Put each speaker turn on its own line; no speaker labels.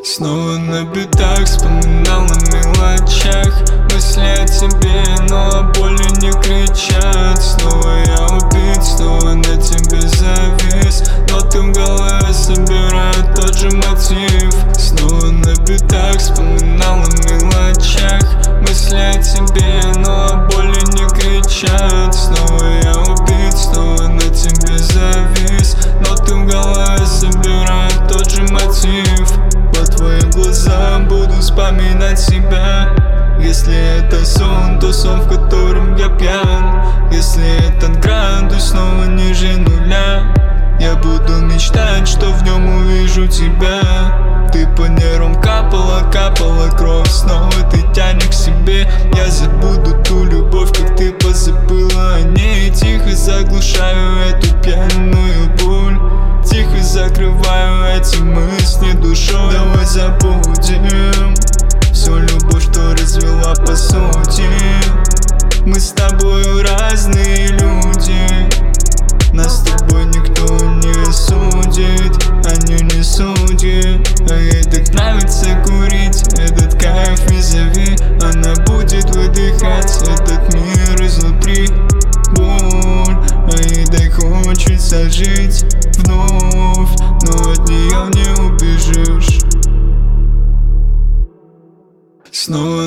Снова на бедах, вспоминал о мелочах. Мысли о тебе, но о боли не кричат. Снова я убит, снова на тебе завис, но ты в голове собирает тот же мотив. Снова на бедах, вспоминал о мелочах. Мысли о тебе, но о боли не кричат. Снова я убит, снова на тебе завис, но ты в голове собирает тот же мотив. По твоим глазам буду вспоминать себя. Если это сон, то сон, в котором я пьян. Если этот градус снова ниже нуля, я буду мечтать, что в нем увижу тебя. Ты по нервам капала, капала кровь, снова ты тянешь к себе. Я забуду ту любовь, как ты позабыла о ней. Тихо заглушаю эту пьяную боль, тихо закрываю эти мысли душой. Давай забудем всю любовь, что развела по сути. Мы с тобою разные люди, нас с тобой никто не судит, они не судят. А ей так нравится курить, этот кайф визави. Она будет выдыхать этот мир изнутри. Боль, а ей так хочется жить вновь, но от нее не убежишь. Снова